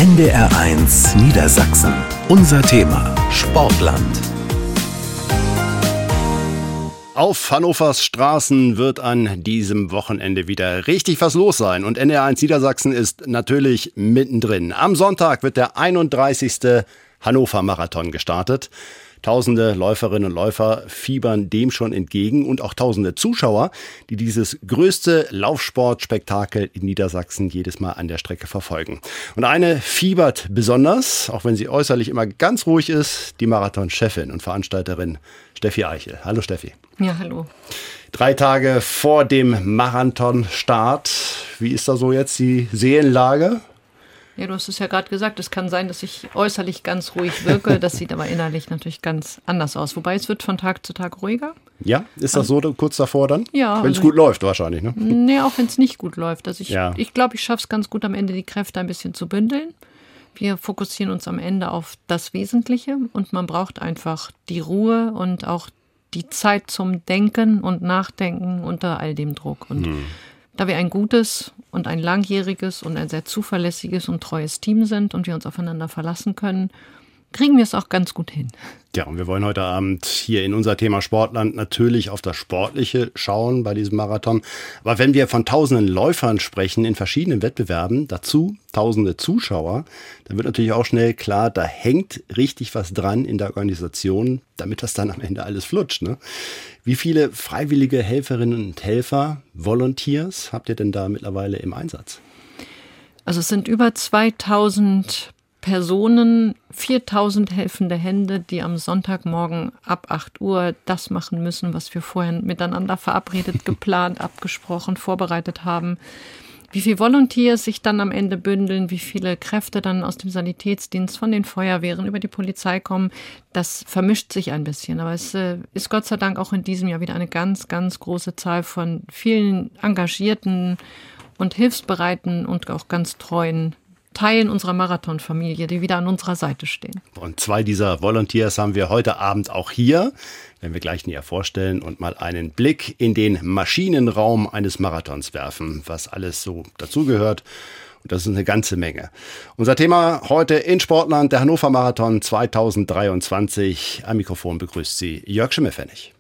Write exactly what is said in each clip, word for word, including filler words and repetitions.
N D R eins Niedersachsen. Unser Thema Sportland. Auf Hannovers Straßen wird an diesem Wochenende wieder richtig was los sein. Und N D R eins Niedersachsen ist natürlich mittendrin. Am Sonntag wird der einunddreißigste Hannover-Marathon gestartet. Tausende Läuferinnen und Läufer fiebern dem schon entgegen und auch tausende Zuschauer, die dieses größte Laufsportspektakel in Niedersachsen jedes Mal an der Strecke verfolgen. Und eine fiebert besonders, auch wenn sie äußerlich immer ganz ruhig ist, die Marathon-Chefin und Veranstalterin Steffi Eichel. Hallo Steffi. Ja, hallo. Drei Tage vor dem Marathonstart. Wie ist da so jetzt die Seelenlage? Ja, du hast es ja gerade gesagt, es kann sein, dass ich äußerlich ganz ruhig wirke. Das sieht aber innerlich natürlich ganz anders aus. Wobei es wird von Tag zu Tag ruhiger. Ja, ist das so kurz davor dann? Ja. Wenn es also gut läuft wahrscheinlich, ne? Nee, auch wenn es nicht gut läuft. Also ich glaube, Ja. ich, glaub, ich schaffe es ganz gut am Ende, die Kräfte ein bisschen zu bündeln. Wir fokussieren uns am Ende auf das Wesentliche und man braucht einfach die Ruhe und auch die Zeit zum Denken und Nachdenken unter all dem Druck. Und hm. da wir ein gutes und ein langjähriges und ein sehr zuverlässiges und treues Team sind und wir uns aufeinander verlassen können, kriegen wir es auch ganz gut hin. Ja, und wir wollen heute Abend hier in unser Thema Sportland natürlich auf das Sportliche schauen bei diesem Marathon. Aber wenn wir von tausenden Läufern sprechen in verschiedenen Wettbewerben, dazu tausende Zuschauer, dann wird natürlich auch schnell klar, da hängt richtig was dran in der Organisation, damit das dann am Ende alles flutscht, ne? Wie viele freiwillige Helferinnen und Helfer, Volunteers, habt ihr denn da mittlerweile im Einsatz? Also es sind über zweitausend Personen, viertausend helfende Hände, die am Sonntagmorgen ab acht Uhr das machen müssen, was wir vorher miteinander verabredet, geplant, abgesprochen, vorbereitet haben. Wie viele Volunteers sich dann am Ende bündeln, wie viele Kräfte dann aus dem Sanitätsdienst, von den Feuerwehren über die Polizei kommen, das vermischt sich ein bisschen. Aber es äh, ist Gott sei Dank auch in diesem Jahr wieder eine ganz, ganz große Zahl von vielen engagierten und hilfsbereiten und auch ganz treuen Teilen unserer Marathonfamilie, die wieder an unserer Seite stehen. Und zwei dieser Volunteers haben wir heute Abend auch hier, werden wir gleich näher vorstellen und mal einen Blick in den Maschinenraum eines Marathons werfen, was alles so dazugehört. Und das ist eine ganze Menge. Unser Thema heute in Sportland, der Hannover Marathon zweitausenddreiundzwanzig. Am Mikrofon begrüßt Sie Jörg Schimmelpfennig.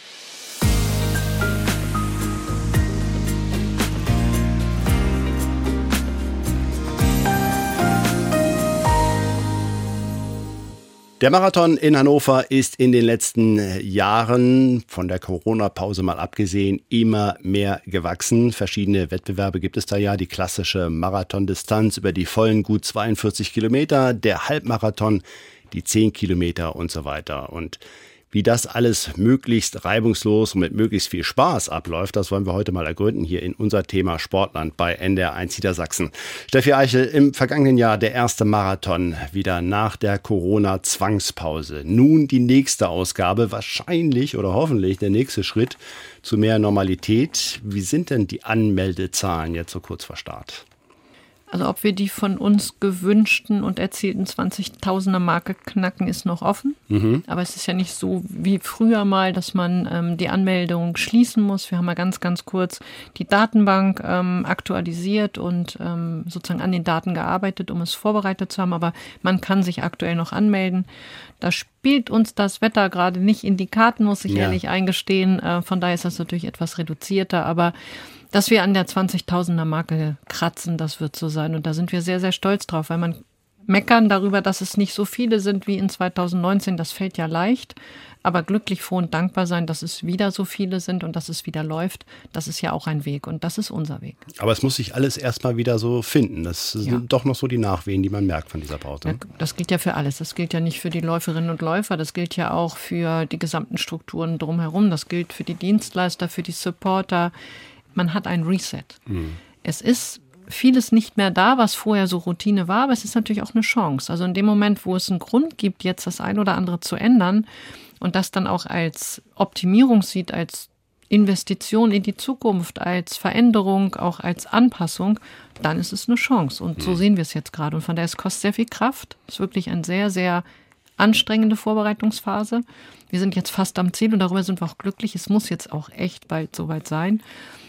Der Marathon in Hannover ist in den letzten Jahren, von der Corona-Pause mal abgesehen, immer mehr gewachsen. Verschiedene Wettbewerbe gibt es da ja. Die klassische Marathondistanz über die vollen gut zweiundvierzig Kilometer, der Halbmarathon, die zehn Kilometer und so weiter. Und wie das alles möglichst reibungslos und mit möglichst viel Spaß abläuft, das wollen wir heute mal ergründen hier in unser Thema Sportland bei N D R eins Niedersachsen. Steffi Eichel, im vergangenen Jahr der erste Marathon, wieder nach der Corona-Zwangspause. Nun die nächste Ausgabe, wahrscheinlich oder hoffentlich der nächste Schritt zu mehr Normalität. Wie sind denn die Anmeldezahlen jetzt so kurz vor Start? Also ob wir die von uns gewünschten und erzielten zwanzigtausender Marke knacken, ist noch offen. Mhm. Aber es ist ja nicht so wie früher mal, dass man ähm, die Anmeldung schließen muss. Wir haben mal ganz, ganz kurz die Datenbank ähm, aktualisiert und ähm, sozusagen an den Daten gearbeitet, um es vorbereitet zu haben. Aber man kann sich aktuell noch anmelden. Da spielt uns das Wetter gerade nicht in die Karten, muss ich ja. ehrlich eingestehen. Äh, von daher ist das natürlich etwas reduzierter. Aber dass wir an der zwanzigtausender Marke kratzen, das wird so sein. Und da sind wir sehr, sehr stolz drauf, weil man meckern darüber, dass es nicht so viele sind wie in zweitausendneunzehn, das fällt ja leicht. Aber glücklich, froh und dankbar sein, dass es wieder so viele sind und dass es wieder läuft, das ist ja auch ein Weg und das ist unser Weg. Aber es muss sich alles erstmal wieder so finden. Das sind ja. doch noch so die Nachwehen, die man merkt von dieser Pause. Ja, das gilt ja für alles. Das gilt ja nicht für die Läuferinnen und Läufer, das gilt ja auch für die gesamten Strukturen drumherum. Das gilt für die Dienstleister, für die Supporter. Man hat ein Reset. Mhm. Es ist vieles nicht mehr da, was vorher so Routine war, aber es ist natürlich auch eine Chance. Also in dem Moment, wo es einen Grund gibt, jetzt das ein oder andere zu ändern und das dann auch als Optimierung sieht, als Investition in die Zukunft, als Veränderung, auch als Anpassung, dann ist es eine Chance. Und so mhm. sehen wir es jetzt gerade. Und von daher, es kostet sehr viel Kraft. Es ist wirklich eine sehr, sehr anstrengende Vorbereitungsphase. Wir sind jetzt fast am Ziel und darüber sind wir auch glücklich. Es muss jetzt auch echt bald soweit sein.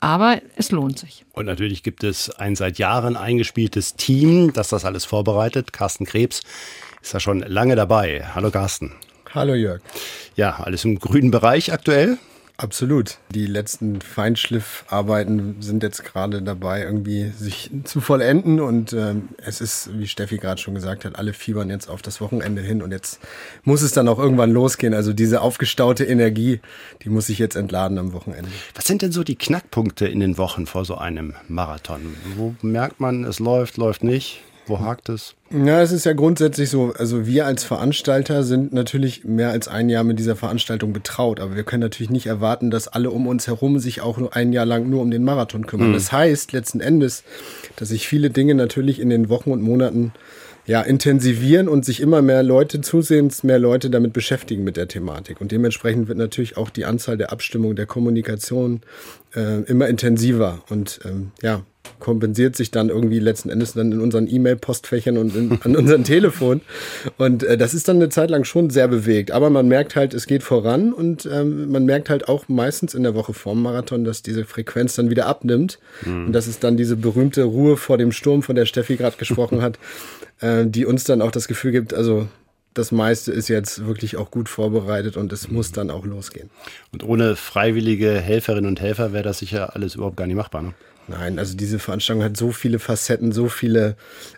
Aber es lohnt sich. Und natürlich gibt es ein seit Jahren eingespieltes Team, das das alles vorbereitet. Carsten Krebs ist da schon lange dabei. Hallo Carsten. Hallo Jörg. Ja, alles im grünen Bereich aktuell? Absolut. Die letzten Feinschliffarbeiten sind jetzt gerade dabei, irgendwie sich zu vollenden. Und ähm, es ist, wie Steffi gerade schon gesagt hat, alle fiebern jetzt auf das Wochenende hin. Und jetzt muss es dann auch irgendwann losgehen. Also diese aufgestaute Energie, die muss sich jetzt entladen am Wochenende. Was sind denn so die Knackpunkte in den Wochen vor so einem Marathon? Wo merkt man, es läuft, läuft nicht? Wo hakt es? Ja, es ist ja grundsätzlich so, also wir als Veranstalter sind natürlich mehr als ein Jahr mit dieser Veranstaltung betraut, aber wir können natürlich nicht erwarten, dass alle um uns herum sich auch nur ein Jahr lang nur um den Marathon kümmern. Mhm. Das heißt letzten Endes, dass sich viele Dinge natürlich in den Wochen und Monaten ja, intensivieren und sich immer mehr Leute, zusehends mehr Leute damit beschäftigen mit der Thematik. Und dementsprechend wird natürlich auch die Anzahl der Abstimmung, der Kommunikation äh, immer intensiver und ähm, ja, kompensiert sich dann irgendwie letzten Endes dann in unseren E-Mail-Postfächern und in, an unserem Telefon. Und äh, das ist dann eine Zeit lang schon sehr bewegt. Aber man merkt halt, es geht voran und ähm, man merkt halt auch meistens in der Woche vorm Marathon, dass diese Frequenz dann wieder abnimmt. Mhm. Und dass es dann diese berühmte Ruhe vor dem Sturm, von der Steffi gerade gesprochen hat, äh, die uns dann auch das Gefühl gibt, also das meiste ist jetzt wirklich auch gut vorbereitet und es mhm. muss dann auch losgehen. Und ohne freiwillige Helferinnen und Helfer wäre das sicher alles überhaupt gar nicht machbar, ne? Nein, also diese Veranstaltung hat so viele Facetten, so viele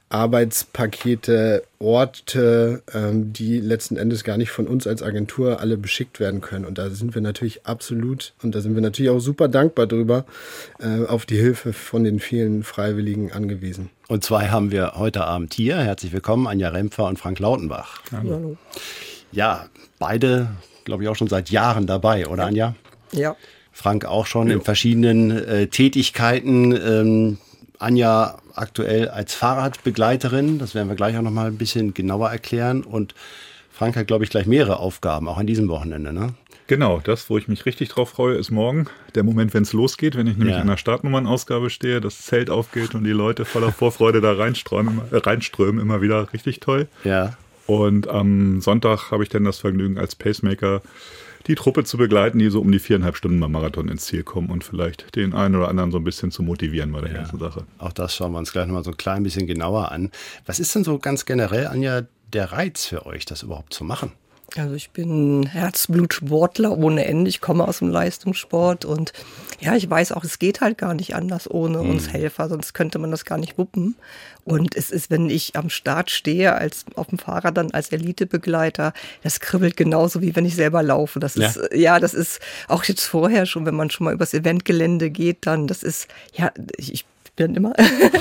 Arbeitspakete, Orte, ähm, die letzten Endes gar nicht von uns als Agentur alle beschickt werden können. Und da sind wir natürlich absolut, und da sind wir natürlich auch super dankbar drüber, äh, auf die Hilfe von den vielen Freiwilligen angewiesen. Und zwei haben wir heute Abend hier. Herzlich willkommen, Anja Rempfer und Frank Lautenbach. Hallo. Hallo. Ja, beide, glaube ich, auch schon seit Jahren dabei, oder Anja? Ja. Frank auch schon ja. in verschiedenen äh, Tätigkeiten. Ähm, Anja aktuell als Fahrradbegleiterin, das werden wir gleich auch noch mal ein bisschen genauer erklären. Und Frank hat, glaube ich, gleich mehrere Aufgaben, auch an diesem Wochenende, ne? Genau, das, wo ich mich richtig drauf freue, ist morgen der Moment, wenn es losgeht, wenn ich nämlich ja. in der Startnummernausgabe stehe, das Zelt aufgeht und die Leute voller Vorfreude da reinströmen, äh, reinströmen, immer wieder richtig toll. Ja. Und am Sonntag habe ich dann das Vergnügen, als Pacemaker die Truppe zu begleiten, die so um die viereinhalb Stunden beim Marathon ins Ziel kommen und vielleicht den einen oder anderen so ein bisschen zu motivieren bei der ja, ganzen Sache. Auch das schauen wir uns gleich nochmal so ein klein bisschen genauer an. Was ist denn so ganz generell, Anja, der Reiz für euch, das überhaupt zu machen? Also ich bin Herzblutsportler ohne Ende. Ich komme aus dem Leistungssport und ja, ich weiß auch, es geht halt gar nicht anders ohne mhm. uns Helfer, sonst könnte man das gar nicht wuppen. Und es ist, wenn ich am Start stehe, als auf dem Fahrrad dann als Elitebegleiter, das kribbelt genauso wie wenn ich selber laufe. Das ja. ist, ja, das ist auch jetzt vorher schon, wenn man schon mal übers Eventgelände geht, dann, das ist, ja, ich, ich bin immer.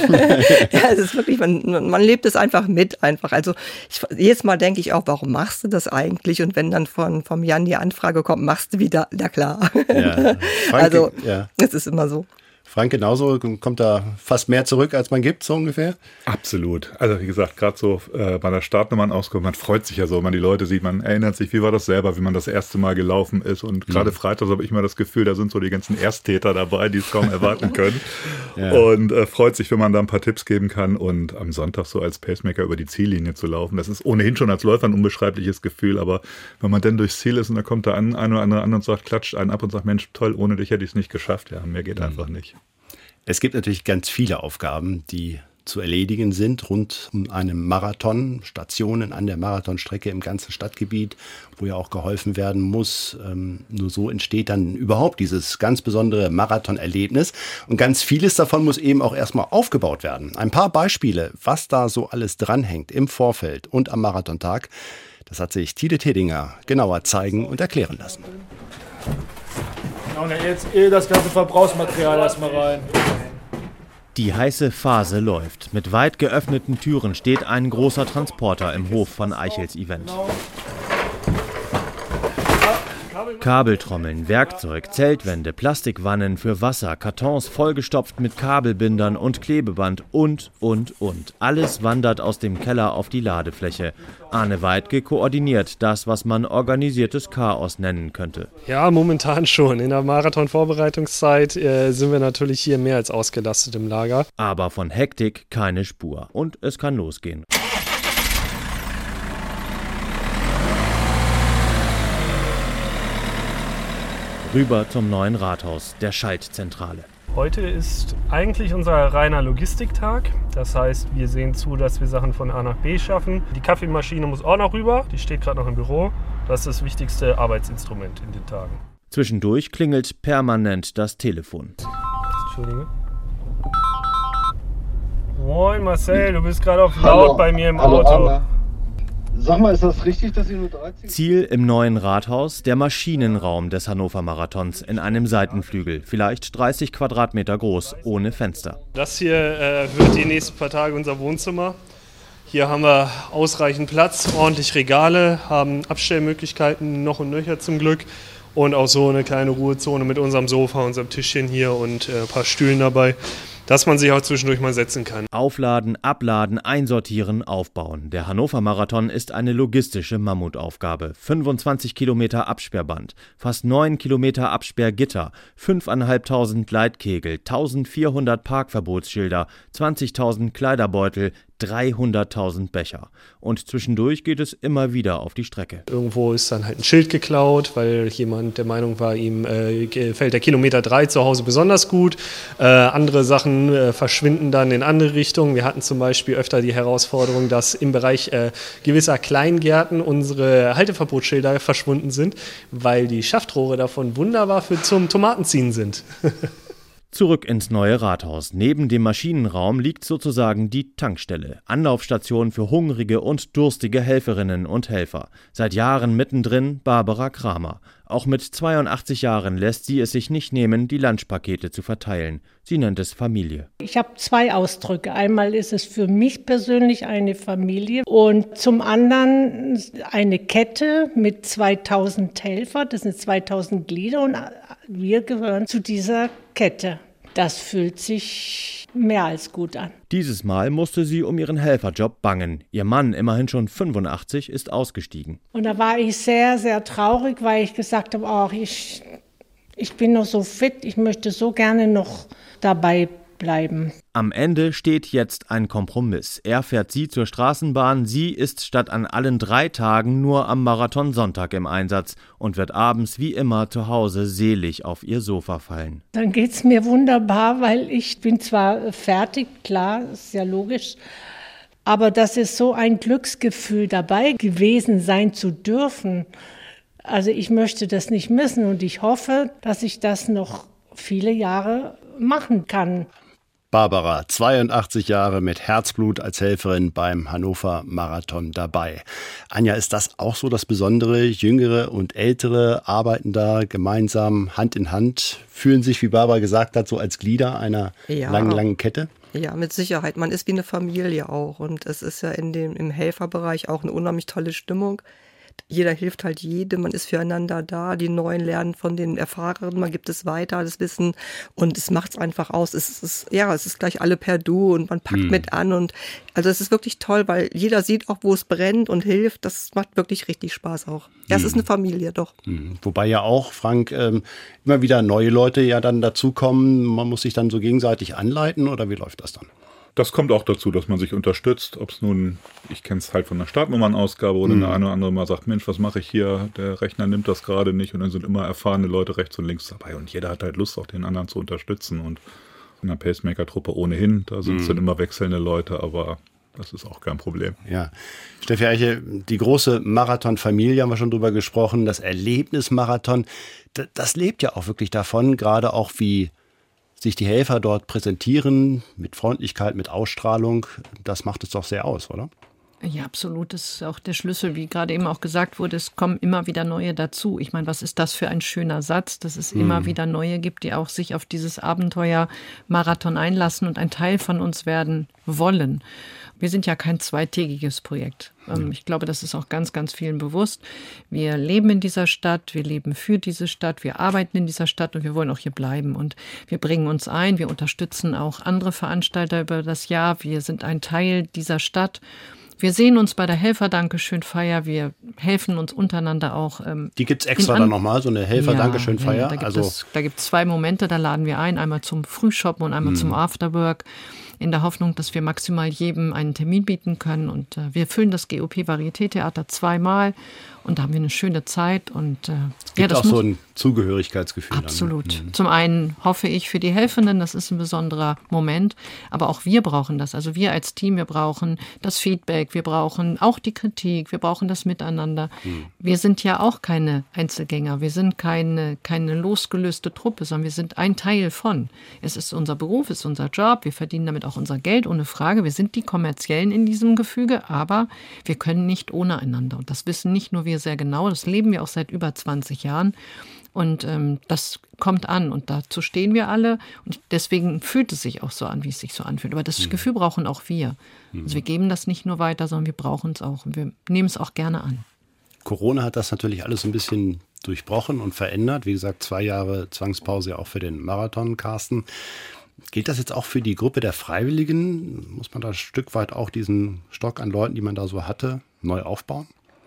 Ja, es ist wirklich, man, man lebt es einfach mit einfach. Also ich, jedes Mal denke ich auch, warum machst du das eigentlich? Und wenn dann von vom Jan die Anfrage kommt, machst du wieder, na klar. Ja. Frank, also ja. Es ist immer so. Frank, genauso kommt da fast mehr zurück, als man gibt, so ungefähr? Absolut. Also wie gesagt, gerade so äh, bei der Startnummernausgabe, man freut sich ja so, wenn man die Leute sieht, man erinnert sich, wie war das selber, wie man das erste Mal gelaufen ist. Und gerade mhm. freitags habe ich immer das Gefühl, da sind so die ganzen Ersttäter dabei, die es kaum erwarten können. Ja. Und äh, freut sich, wenn man da ein paar Tipps geben kann. Und am Sonntag so als Pacemaker über die Ziellinie zu laufen, das ist ohnehin schon als Läufer ein unbeschreibliches Gefühl. Aber wenn man dann durchs Ziel ist und da kommt da ein, ein oder andere an und sagt, klatscht einen ab und sagt, Mensch, toll, ohne dich hätte ich es nicht geschafft. Ja, mehr geht mhm. einfach nicht. Es gibt natürlich ganz viele Aufgaben, die zu erledigen sind rund um einen Marathon, Stationen an der Marathonstrecke im ganzen Stadtgebiet, wo ja auch geholfen werden muss. Ähm, nur so entsteht dann überhaupt dieses ganz besondere Marathonerlebnis. Und ganz vieles davon muss eben auch erstmal aufgebaut werden. Ein paar Beispiele, was da so alles dranhängt im Vorfeld und am Marathontag, das hat sich Tide Tedinger genauer zeigen und erklären lassen. Und jetzt das ganze Verbrauchsmaterial erstmal rein. Die heiße Phase läuft. Mit weit geöffneten Türen steht ein großer Transporter im Hof von Eichels Event. Kabeltrommeln, Werkzeug, Zeltwände, Plastikwannen für Wasser, Kartons vollgestopft mit Kabelbindern und Klebeband und, und, und. Alles wandert aus dem Keller auf die Ladefläche. Arne Weidke koordiniert das, was man organisiertes Chaos nennen könnte. Ja, momentan schon. In der Marathon-Vorbereitungszeit äh, sind wir natürlich hier mehr als ausgelastet im Lager. Aber von Hektik keine Spur. Und es kann losgehen. Rüber zum neuen Rathaus, der Schaltzentrale. Heute ist eigentlich unser reiner Logistiktag. Das heißt, wir sehen zu, dass wir Sachen von A nach B schaffen. Die Kaffeemaschine muss auch noch rüber. Die steht gerade noch im Büro. Das ist das wichtigste Arbeitsinstrument in den Tagen. Zwischendurch klingelt permanent das Telefon. Entschuldige. Moin Marcel, du bist gerade auf laut hallo, bei mir im hallo, Auto. Hallo. Sag mal, ist das richtig, dass ihr nur dreizehn... Ziel im neuen Rathaus, der Maschinenraum des Hannover Marathons in einem Seitenflügel, vielleicht dreißig Quadratmeter groß, ohne Fenster. Das hier äh, wird die nächsten paar Tage unser Wohnzimmer. Hier haben wir ausreichend Platz, ordentlich Regale, haben Abstellmöglichkeiten noch und nöcher zum Glück und auch so eine kleine Ruhezone mit unserem Sofa, unserem Tischchen hier und äh, ein paar Stühlen dabei, dass man sich auch zwischendurch mal setzen kann. Aufladen, abladen, einsortieren, aufbauen. Der Hannover Marathon ist eine logistische Mammutaufgabe. fünfundzwanzig Kilometer Absperrband, fast neun Kilometer Absperrgitter, fünftausendfünfhundert Gleitkegel, eintausendvierhundert Parkverbotsschilder, zwanzigtausend Kleiderbeutel, dreihunderttausend Becher. Und zwischendurch geht es immer wieder auf die Strecke. Irgendwo ist dann halt ein Schild geklaut, weil jemand der Meinung war, ihm äh, gefällt der Kilometer drei zu Hause besonders gut. Äh, andere Sachen äh, verschwinden dann in andere Richtungen. Wir hatten zum Beispiel öfter die Herausforderung, dass im Bereich äh, gewisser Kleingärten unsere Halteverbotsschilder verschwunden sind, weil die Schaftrohre davon wunderbar für zum Tomatenziehen sind. Zurück ins neue Rathaus. Neben dem Maschinenraum liegt sozusagen die Tankstelle. Anlaufstation für hungrige und durstige Helferinnen und Helfer. Seit Jahren mittendrin Barbara Kramer. Auch mit zweiundachtzig Jahren lässt sie es sich nicht nehmen, die Lunchpakete zu verteilen. Sie nennt es Familie. Ich habe zwei Ausdrücke. Einmal ist es für mich persönlich eine Familie und zum anderen eine Kette mit zweitausend Helfern. Das sind zweitausend Glieder und wir gehören zu dieser Kette. Das fühlt sich mehr als gut an. Dieses Mal musste sie um ihren Helferjob bangen. Ihr Mann, immerhin schon fünfundachtzig, ist ausgestiegen. Und da war ich sehr, sehr traurig, weil ich gesagt habe, oh, ich, ich bin noch so fit, ich möchte so gerne noch dabei bleiben. Am Ende steht jetzt ein Kompromiss. Er fährt sie zur Straßenbahn, sie ist statt an allen drei Tagen nur am Marathonsonntag im Einsatz und wird abends wie immer zu Hause selig auf ihr Sofa fallen. Dann geht's mir wunderbar, weil ich bin zwar fertig, klar, ist ja logisch, aber das ist so ein Glücksgefühl, dabei gewesen sein zu dürfen. Also ich möchte das nicht missen und ich hoffe, dass ich das noch viele Jahre machen kann. Barbara, zweiundachtzig Jahre mit Herzblut als Helferin beim Hannover Marathon dabei. Anja, ist das auch so das Besondere? Jüngere und Ältere arbeiten da gemeinsam Hand in Hand, fühlen sich, wie Barbara gesagt hat, so als Glieder einer ja. langen, langen Kette? Ja, mit Sicherheit. Man ist wie eine Familie auch und es ist ja in dem, im Helferbereich auch eine unheimlich tolle Stimmung. Jeder hilft halt jedem, man ist füreinander da, die Neuen lernen von den Erfahrenen, man gibt es weiter, das Wissen und es macht es einfach aus. Es ist, ja, es ist gleich alle per Du und man packt hm. mit an und also es ist wirklich toll, weil jeder sieht auch, wo es brennt und hilft. Das macht wirklich richtig Spaß auch. Ja, es hm. ist eine Familie, doch. Hm. Wobei ja auch, Frank, ähm, immer wieder neue Leute ja dann dazukommen. Man muss sich dann so gegenseitig anleiten oder wie läuft das dann? Das kommt auch dazu, dass man sich unterstützt, ob es nun, ich kenne es halt von der Startnummernausgabe oder mhm. eine eine oder andere mal sagt, Mensch, was mache ich hier, der Rechner nimmt das gerade nicht und dann sind immer erfahrene Leute rechts und links dabei und jeder hat halt Lust, auch den anderen zu unterstützen und in der Pacemaker-Truppe ohnehin, da sind es mhm. dann immer wechselnde Leute, aber das ist auch kein Problem. Ja, Steffi Eiche, die große Marathon-Familie haben wir schon drüber gesprochen, das Erlebnismarathon, das lebt ja auch wirklich davon, gerade auch wie sich die Helfer dort präsentieren, mit Freundlichkeit, mit Ausstrahlung, das macht es doch sehr aus, oder? Ja, absolut. Das ist auch der Schlüssel, wie gerade eben auch gesagt wurde, es kommen immer wieder neue dazu. Ich meine, was ist das für ein schöner Satz, dass es mhm. immer wieder neue gibt, die auch sich auf dieses Abenteuer Marathon einlassen und ein Teil von uns werden wollen. Wir sind ja kein zweitägiges Projekt. Mhm. Ich glaube, das ist auch ganz, ganz vielen bewusst. Wir leben in dieser Stadt, wir leben für diese Stadt, wir arbeiten in dieser Stadt und wir wollen auch hier bleiben. Und wir bringen uns ein, wir unterstützen auch andere Veranstalter über das Jahr. Wir sind ein Teil dieser Stadt. Wir sehen uns bei der Helfer-Dankeschön-Feier, wir helfen uns untereinander auch. Ähm, Die gibt es extra dann nochmal, so eine Helfer-Dankeschön-Feier? Ja, da gibt also es da gibt's zwei Momente, da laden wir ein, einmal zum Frühshoppen und einmal hm. zum Afterwork, in der Hoffnung, dass wir maximal jedem einen Termin bieten können. Und äh, wir füllen das G O P Varieté-Theater zweimal und da haben wir eine schöne Zeit. Und, äh, es gibt ja, das auch so ein Zugehörigkeitsgefühl. Absolut. Dann. Mhm. Zum einen hoffe ich für die Helfenden, das ist ein besonderer Moment, aber auch wir brauchen das. Also wir als Team, wir brauchen das Feedback, wir brauchen auch die Kritik, wir brauchen das Miteinander. Mhm. Wir sind ja auch keine Einzelgänger, wir sind keine, keine losgelöste Truppe, sondern wir sind ein Teil von. Es ist unser Beruf, es ist unser Job, wir verdienen damit auch unser Geld, ohne Frage. Wir sind die Kommerziellen in diesem Gefüge, aber wir können nicht ohne einander. Und das wissen nicht nur wir sehr genau, das leben wir auch seit über zwanzig Jahren. Und ähm, das kommt an und dazu stehen wir alle und deswegen fühlt es sich auch so an, wie es sich so anfühlt. Aber das mhm. Gefühl brauchen auch wir. Mhm. Also wir geben das nicht nur weiter, sondern wir brauchen es auch und wir nehmen es auch gerne an. Corona hat das natürlich alles ein bisschen durchbrochen und verändert. Wie gesagt, zwei Jahre Zwangspause ja auch für den Marathon, Carsten. Gilt das jetzt auch für die Gruppe der Freiwilligen? Muss man da ein Stück weit auch diesen Stock an Leuten, die man da so hatte, neu aufbauen?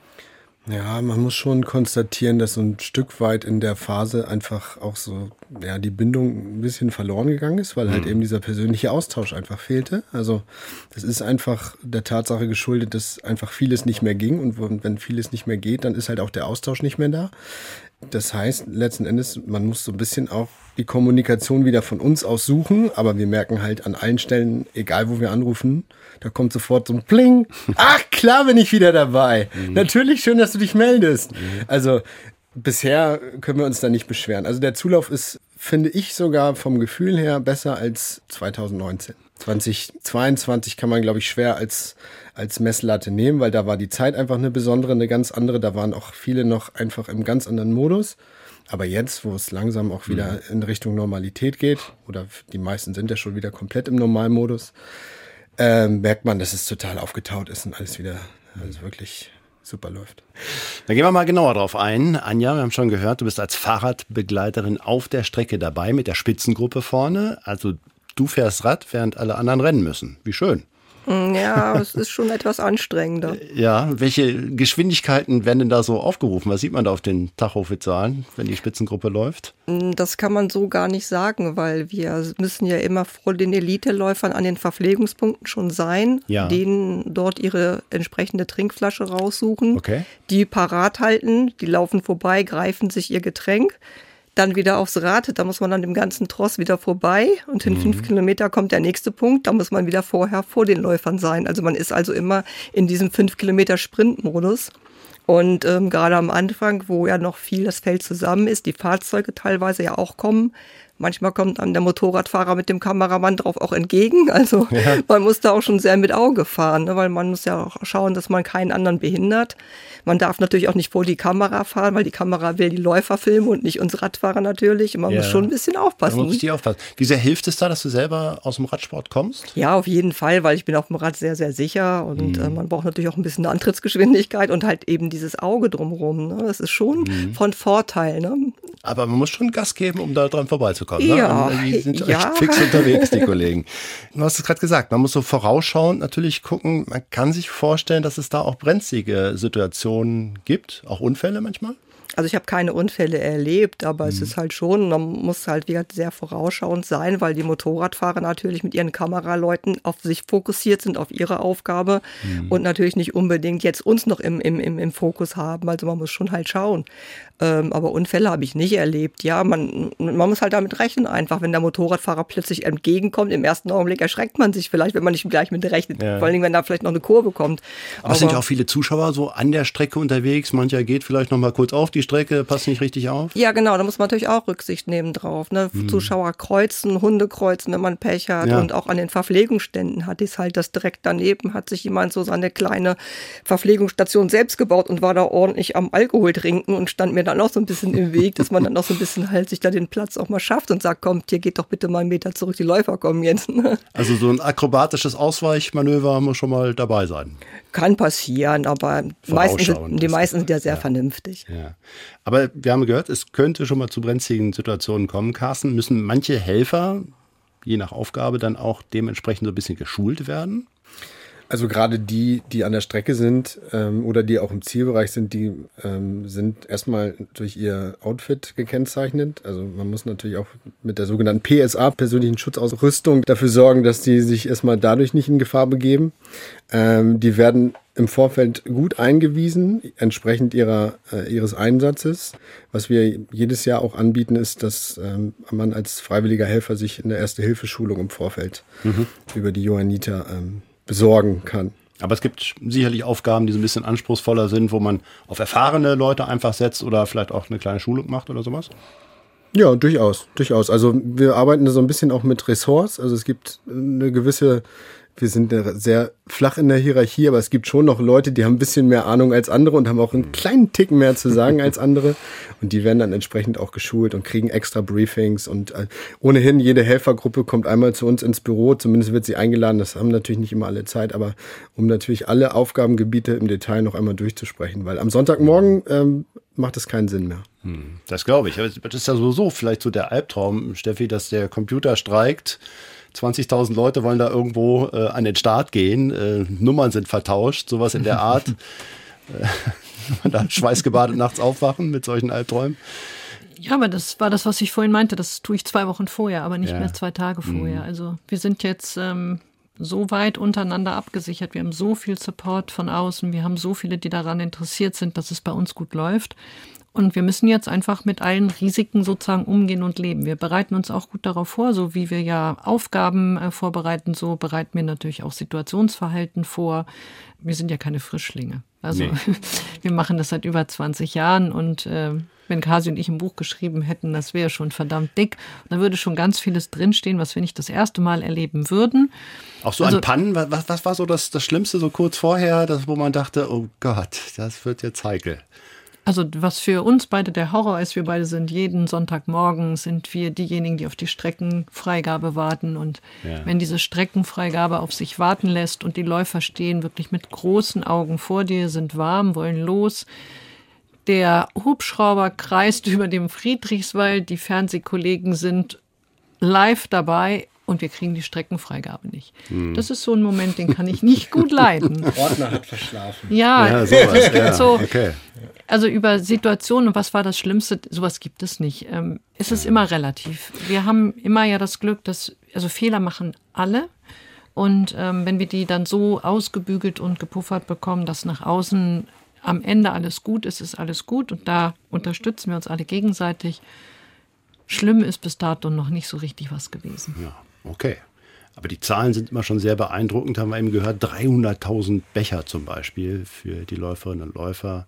Ja, man muss schon konstatieren, dass so ein Stück weit in der Phase einfach auch so, ja, die Bindung ein bisschen verloren gegangen ist, weil halt mhm. eben dieser persönliche Austausch einfach fehlte. Also das ist einfach der Tatsache geschuldet, dass einfach vieles nicht mehr ging und wenn vieles nicht mehr geht, dann ist halt auch der Austausch nicht mehr da. Das heißt, letzten Endes, man muss so ein bisschen auch die Kommunikation wieder von uns aus suchen, aber wir merken halt an allen Stellen, egal wo wir anrufen, da kommt sofort so ein Pling. Ach, klar bin ich wieder dabei. Mhm. Natürlich, schön, dass du dich meldest. Mhm. Also bisher können wir uns da nicht beschweren. Also der Zulauf ist, finde ich, sogar vom Gefühl her besser als zwanzig neunzehn. zwanzig zweiundzwanzig kann man, glaube ich, schwer als, als Messlatte nehmen, weil da war die Zeit einfach eine besondere, eine ganz andere. Da waren auch viele noch einfach im ganz anderen Modus. Aber jetzt, wo es langsam auch wieder in Richtung Normalität geht, oder die meisten sind ja schon wieder komplett im Normalmodus, äh, merkt man, dass es total aufgetaut ist und alles wieder alles wirklich super läuft. Dann gehen wir mal genauer drauf ein. Anja, wir haben schon gehört, du bist als Fahrradbegleiterin auf der Strecke dabei mit der Spitzengruppe vorne. Also du fährst Rad, während alle anderen rennen müssen. Wie schön. Ja, es ist schon etwas anstrengender. Ja, welche Geschwindigkeiten werden denn da so aufgerufen? Was sieht man da auf den Tacho-Zahlen, wenn die Spitzengruppe läuft? Das kann man so gar nicht sagen, weil wir müssen ja immer vor den Eliteläufern an den Verpflegungspunkten schon sein, ja. denen dort ihre entsprechende Trinkflasche raussuchen, okay. die parat halten, die laufen vorbei, greifen sich ihr Getränk. Dann wieder aufs Rad, da muss man dann dem ganzen Tross wieder vorbei und in mhm. fünf Kilometer kommt der nächste Punkt, da muss man wieder vorher vor den Läufern sein. Also man ist also immer in diesem fünf Kilometer Sprintmodus. Und ähm, gerade am Anfang, wo ja noch viel das Feld zusammen ist, die Fahrzeuge teilweise ja auch kommen, manchmal kommt dann der Motorradfahrer mit dem Kameramann drauf auch entgegen. Also ja. man muss da auch schon sehr mit Auge fahren, ne? Weil man muss ja auch schauen, dass man keinen anderen behindert. Man darf natürlich auch nicht vor die Kamera fahren, weil die Kamera will die Läufer filmen und nicht uns Radfahrer natürlich. Und man ja. muss schon ein bisschen aufpassen. Man muss richtig aufpassen. Wie sehr hilft es da, dass du selber aus dem Radsport kommst? Ja, auf jeden Fall, weil ich bin auf dem Rad sehr, sehr sicher. Und mhm. äh, man braucht natürlich auch ein bisschen Antrittsgeschwindigkeit und halt eben dieses Auge drumherum. Ne? Das ist schon mhm. von Vorteil. Ne? Aber man muss schon Gas geben, um da dran vorbeizukommen. Ja, ne? Die sind ja. echt fix unterwegs, die Kollegen. Du hast es gerade gesagt, man muss so vorausschauend natürlich gucken. Man kann sich vorstellen, dass es da auch brenzlige Situationen gibt, auch Unfälle manchmal? Also ich habe keine Unfälle erlebt, aber mhm. es ist halt schon, man muss halt wieder sehr vorausschauend sein, weil die Motorradfahrer natürlich mit ihren Kameraleuten auf sich fokussiert sind, auf ihre Aufgabe mhm. und natürlich nicht unbedingt jetzt uns noch im, im, im, im Fokus haben. Also man muss schon halt schauen. Ähm, aber Unfälle habe ich nicht erlebt. Ja, man, man muss halt damit rechnen einfach, wenn der Motorradfahrer plötzlich entgegenkommt. Im ersten Augenblick erschreckt man sich vielleicht, wenn man nicht gleich mit rechnet. Ja. Vor allem, wenn da vielleicht noch eine Kurve kommt. Aber es sind ja auch viele Zuschauer so an der Strecke unterwegs. Mancher geht vielleicht noch mal kurz auf die Strecke, passt nicht richtig auf. Ja, genau, da muss man natürlich auch Rücksicht nehmen drauf. Ne? Hm. Zuschauer kreuzen, Hunde kreuzen, wenn man Pech hat. Ja. Und auch an den Verpflegungsständen hatte ich es halt, das direkt daneben hat sich jemand so seine kleine Verpflegungsstation selbst gebaut und war da ordentlich am Alkohol trinken und stand mir dann auch so ein bisschen im Weg, dass man dann auch so ein bisschen halt sich da den Platz auch mal schafft und sagt, kommt, hier geht doch bitte mal einen Meter zurück, die Läufer kommen jetzt. Also so ein akrobatisches Ausweichmanöver muss schon mal dabei sein. Kann passieren, aber meistens sind, die meisten sind ja sehr ja. vernünftig. Ja. Aber wir haben gehört, es könnte schon mal zu brenzligen Situationen kommen. Carsten, müssen manche Helfer, je nach Aufgabe, dann auch dementsprechend so ein bisschen geschult werden? Also gerade die, die an der Strecke sind ähm, oder die auch im Zielbereich sind, die ähm, sind erstmal durch ihr Outfit gekennzeichnet. Also man muss natürlich auch mit der sogenannten P S A, persönlichen Schutzausrüstung, dafür sorgen, dass die sich erstmal dadurch nicht in Gefahr begeben. Ähm, die werden im Vorfeld gut eingewiesen, entsprechend ihrer, äh, ihres Einsatzes. Was wir jedes Jahr auch anbieten, ist, dass ähm, man als freiwilliger Helfer sich in der Erste-Hilfe-Schulung im Vorfeld mhm. über die Johanniter ähm, besorgen kann. Aber es gibt sicherlich Aufgaben, die so ein bisschen anspruchsvoller sind, wo man auf erfahrene Leute einfach setzt oder vielleicht auch eine kleine Schulung macht oder sowas? Ja, durchaus, durchaus. Also wir arbeiten da so ein bisschen auch mit Ressorts. Also es gibt eine gewisse, wir sind sehr flach in der Hierarchie, aber es gibt schon noch Leute, die haben ein bisschen mehr Ahnung als andere und haben auch einen kleinen Tick mehr zu sagen als andere. Und die werden dann entsprechend auch geschult und kriegen extra Briefings. Und äh, ohnehin, jede Helfergruppe kommt einmal zu uns ins Büro. Zumindest wird sie eingeladen. Das haben natürlich nicht immer alle Zeit, aber um natürlich alle Aufgabengebiete im Detail noch einmal durchzusprechen. Weil am Sonntagmorgen ähm, macht es keinen Sinn mehr. Hm, das glaube ich. Aber das ist ja sowieso vielleicht so der Albtraum, Steffi, dass der Computer streikt. zwanzigtausend Leute wollen da irgendwo äh, an den Start gehen. Äh, Nummern sind vertauscht, sowas in der Art. äh, man da schweißgebadet nachts aufwachen mit solchen Albträumen. Ja, aber das war das, was ich vorhin meinte. Das tue ich zwei Wochen vorher, aber nicht Ja. mehr zwei Tage vorher. Mhm. Also wir sind jetzt ähm, so weit untereinander abgesichert. Wir haben so viel Support von außen. Wir haben so viele, die daran interessiert sind, dass es bei uns gut läuft. Und wir müssen jetzt einfach mit allen Risiken sozusagen umgehen und leben. Wir bereiten uns auch gut darauf vor, so wie wir ja Aufgaben äh, vorbereiten, so bereiten wir natürlich auch Situationsverhalten vor. Wir sind ja keine Frischlinge. Also Nee. wir machen das seit über zwanzig Jahren und äh, wenn Kasi und ich ein Buch geschrieben hätten, das wäre schon verdammt dick. Da würde schon ganz vieles drinstehen, was wir nicht das erste Mal erleben würden. Auch so Also- an Pannen, was, was war so das, das Schlimmste so kurz vorher, das, wo man dachte, oh Gott, das wird jetzt heikel. Also was für uns beide der Horror ist, wir beide sind jeden Sonntagmorgen, sind wir diejenigen, die auf die Streckenfreigabe warten. Und Ja. wenn diese Streckenfreigabe auf sich warten lässt und die Läufer stehen wirklich mit großen Augen vor dir, sind warm, wollen los. Der Hubschrauber kreist über dem Friedrichswald, die Fernsehkollegen sind live dabei und wir kriegen die Streckenfreigabe nicht. Hm. Das ist so ein Moment, den kann ich nicht gut leiden. Ordner hat verschlafen. Ja, Ja, sowas, ja, so, okay. also über Situationen und was war das Schlimmste, sowas gibt es nicht. Ähm, es ist immer relativ. Wir haben immer ja das Glück, dass, also Fehler machen alle. Und ähm, wenn wir die dann so ausgebügelt und gepuffert bekommen, dass nach außen am Ende alles gut ist, ist alles gut. Und da unterstützen wir uns alle gegenseitig. Schlimm ist bis dato noch nicht so richtig was gewesen. Ja, okay. Aber die Zahlen sind immer schon sehr beeindruckend, haben wir eben gehört. dreihunderttausend Becher zum Beispiel für die Läuferinnen und Läufer.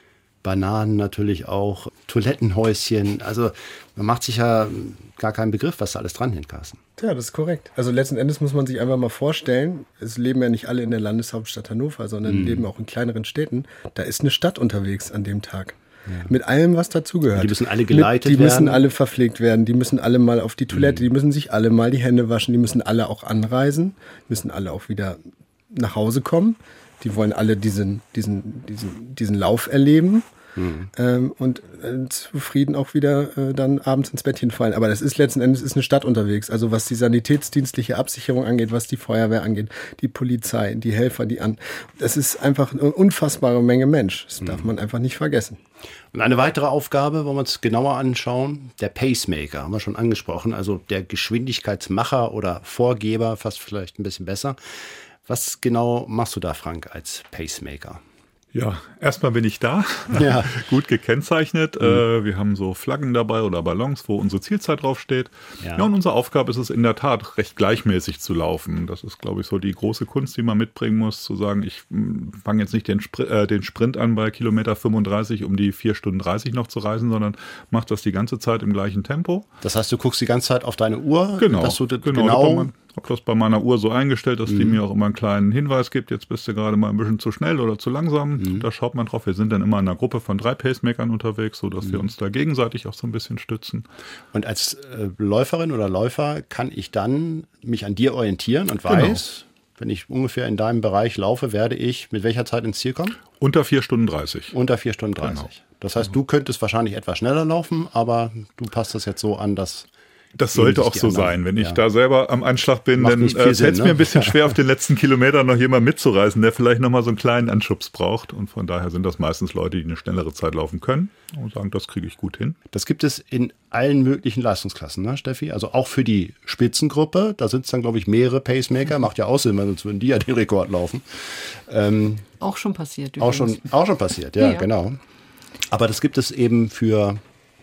Bananen natürlich auch, Toilettenhäuschen. Also man macht sich ja gar keinen Begriff, was da alles dran hängt, Carsten. Ja, das ist korrekt. Also letzten Endes muss man sich einfach mal vorstellen, es leben ja nicht alle in der Landeshauptstadt Hannover, sondern Mhm. leben auch in kleineren Städten. Da ist eine Stadt unterwegs an dem Tag. Mit allem, was dazugehört. Die müssen alle geleitet Mit, die müssen werden. alle verpflegt werden, die müssen alle mal auf die Toilette, die müssen sich alle mal die Hände waschen, die müssen alle auch anreisen, müssen alle auch wieder nach Hause kommen. Die wollen alle diesen, diesen, diesen, diesen Lauf erleben. Mhm. Ähm, und äh, zufrieden auch wieder äh, dann abends ins Bettchen fallen. Aber das ist letzten Endes ist eine Stadt unterwegs. Also was die sanitätsdienstliche Absicherung angeht, was die Feuerwehr angeht, die Polizei, die Helfer, die an. Das ist einfach eine unfassbare Menge Mensch. Das mhm. darf man einfach nicht vergessen. Und eine weitere Aufgabe, wollen wir uns genauer anschauen, der Pacemaker, haben wir schon angesprochen, also der Geschwindigkeitsmacher oder Vorgeber, fast vielleicht ein bisschen besser. Was genau machst du da, Frank, als Pacemaker? Ja, erstmal bin ich da, Ja. gut gekennzeichnet. Mhm. Äh, wir haben so Flaggen dabei oder Ballons, wo unsere Zielzeit draufsteht. Ja. Ja, und unsere Aufgabe ist es in der Tat, recht gleichmäßig zu laufen. Das ist, glaube ich, so die große Kunst, die man mitbringen muss, zu sagen, ich fange jetzt nicht den, Spr- äh, den Sprint an bei Kilometer fünfunddreißig, um die vier Stunden dreißig noch zu reisen, sondern mache das die ganze Zeit im gleichen Tempo. Das heißt, du guckst die ganze Zeit auf deine Uhr? Genau, dass du das genau. genau Ich habe das bei meiner Uhr so eingestellt, dass die Mhm. mir auch immer einen kleinen Hinweis gibt, jetzt bist du gerade mal ein bisschen zu schnell oder zu langsam. Mhm. Da schaut man drauf. Wir sind dann immer in einer Gruppe von drei Pacemakern unterwegs, sodass mhm. wir uns da gegenseitig auch so ein bisschen stützen. Und als äh, Läuferin oder Läufer kann ich dann mich an dir orientieren und Genau. weiß, wenn ich ungefähr in deinem Bereich laufe, werde ich mit welcher Zeit ins Ziel kommen? Unter vier Stunden dreißig. Unter vier Stunden dreißig. Genau. Das heißt, du könntest wahrscheinlich etwas schneller laufen, aber du passt das jetzt so an, dass Das sollte auch so anderen. sein. Wenn ich ja. da selber am Anschlag bin, Macht dann nicht viel äh, Sinn, fällt es ne? mir ein bisschen schwer, auf den letzten Kilometern noch jemand mitzureißen, der vielleicht nochmal so einen kleinen Anschubs braucht. Und von daher sind das meistens Leute, die eine schnellere Zeit laufen können und sagen, das kriege ich gut hin. Das gibt es in allen möglichen Leistungsklassen, ne, Steffi? Also auch für die Spitzengruppe. Da sind es dann, glaube ich, mehrere Pacemaker. Macht ja auch Sinn, weil sonst würden die ja den Rekord laufen. Ähm, auch schon passiert. Auch schon, auch schon passiert, ja, ja, genau. Aber das gibt es eben für...